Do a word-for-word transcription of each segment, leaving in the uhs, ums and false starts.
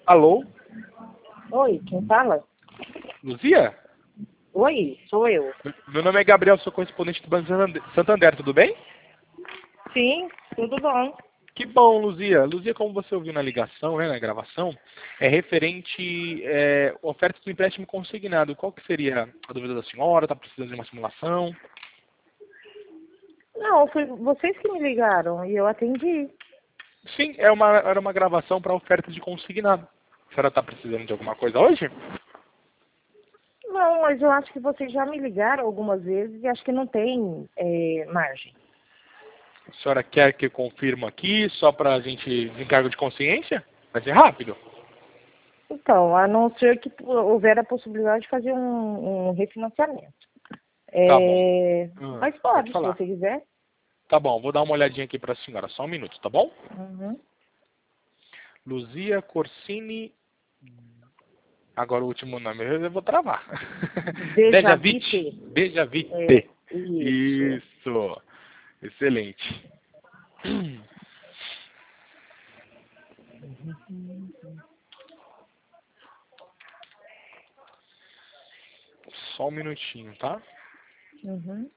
Alô? Oi, quem fala? Luzia? Oi, sou eu. Meu nome é Gabriel, sou correspondente do Banco Santander, tudo bem? Sim, tudo bom. Que bom, Luzia. Luzia, como você ouviu na ligação, né, na gravação, é referente é, oferta do empréstimo consignado. Qual que seria a dúvida da senhora? Está precisando de uma simulação? Não, foi vocês que me ligaram e eu atendi. Sim, é uma, era uma gravação para oferta de consignado. A senhora está precisando de alguma coisa hoje? Não, mas eu acho que vocês já me ligaram algumas vezes e acho que não tem é, margem. A senhora quer que eu confirme aqui, só para a gente desencargo de consciência? Vai ser rápido. Então, a não ser que houver a possibilidade de fazer um, um refinanciamento. Tá bom. É, Hum, mas pode pode, se falar. você quiser. Tá bom, vou dar uma olhadinha aqui para a senhora, só um minuto, tá bom? Uhum. Luzia Corsini. Agora o último nome eu vou travar. Bejavite. Bejavite. É, Bejavite. isso. Isso. Excelente. Só um minutinho, tá? Uhum.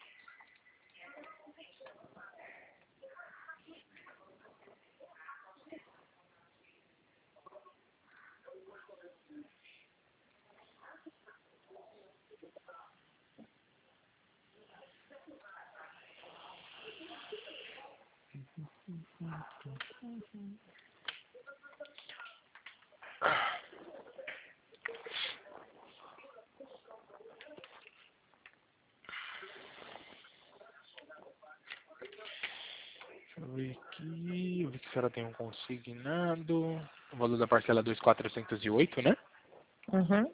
Deixa eu ver aqui. Eu vi que a senhora tem um consignado. O valor da parcela é dois mil quatrocentos e oito, né? Uhum.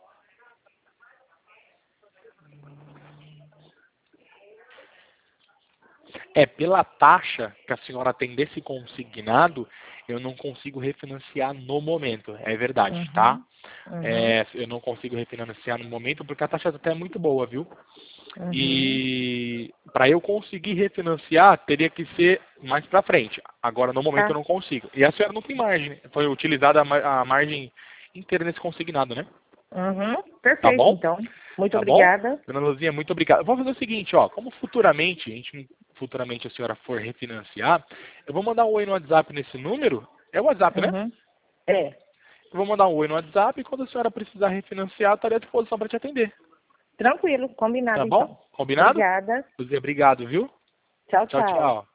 É, pela taxa que a senhora tem desse consignado, eu não consigo refinanciar no momento. É verdade, tá? Uhum. Uhum. É, eu não consigo refinanciar no momento porque a taxa até é muito boa, viu? Uhum. E para eu conseguir refinanciar, teria que ser mais para frente. Agora, no momento, eu Tá. não consigo. E a senhora não tem margem. Foi utilizada a, ma- a margem inteira nesse consignado, né? Uhum. Tá Perfeito, bom? então. Muito Tá bom? obrigada. Dona Luzia, muito obrigado. Vamos fazer o seguinte, ó. Como futuramente, a gente, futuramente a senhora for refinanciar, eu vou mandar um oi no WhatsApp nesse número. É o WhatsApp, né? Uhum. É. Eu vou mandar um oi no WhatsApp e quando a senhora precisar refinanciar, eu estarei à disposição para te atender. Tranquilo, combinado Tá bom? então. Combinado? Obrigada. Luzia, obrigado, viu? Tchau, Tchau, tchau. tchau.